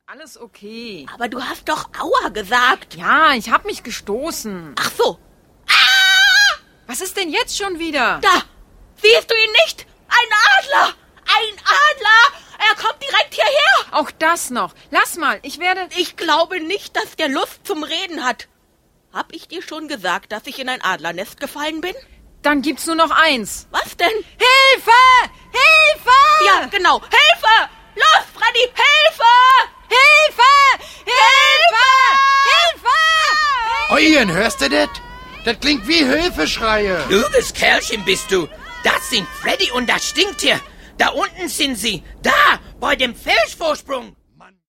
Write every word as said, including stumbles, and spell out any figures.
Alles okay. Aber du hast doch Aua gesagt. Ja, ich hab mich gestoßen. Ach so. Was ist denn jetzt schon wieder? Da! Siehst du ihn nicht? Ein Adler! Ein Adler! Er kommt direkt hierher! Auch das noch. Lass mal, ich werde... Ich glaube nicht, dass der Lust zum Reden hat. Hab ich dir schon gesagt, dass ich in ein Adlernest gefallen bin? Dann gibt's nur noch eins. Was denn? Hilfe! Hilfe! Ja, genau. Hilfe! Los, Freddy, Hilfe! Hilfe! Hilfe! Hilfe! Eugen, hörst du das? Das klingt wie Hilfeschreie. Übes Kerlchen bist du. Das sind Freddy und das Stinktier. Da unten sind sie. Da, bei dem Felsvorsprung.